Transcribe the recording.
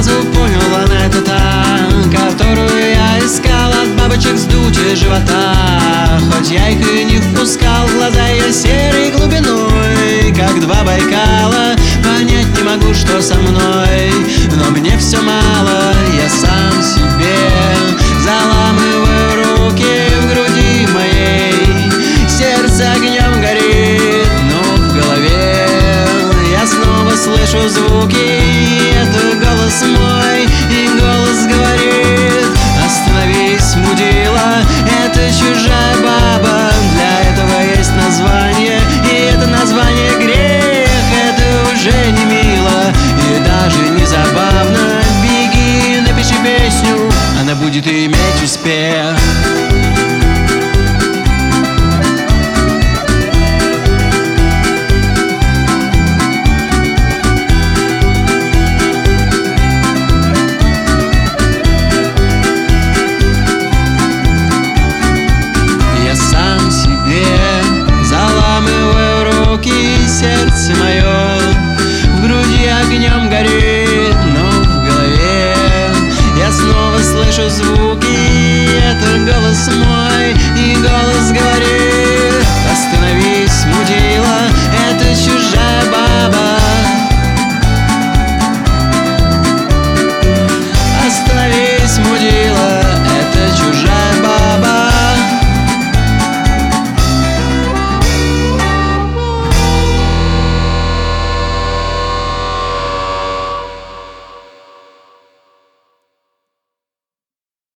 сразу понял, она это та, которую я искал от бабочек вздутия живота. Хоть я их и не впускал, глаза ее серой глубиной, как два Байкала. Понять не могу, что со мной, но мне все мало, я сам себе заламываю руки в груди моей. Сердце огнем горит, но в голове я снова слышу звуки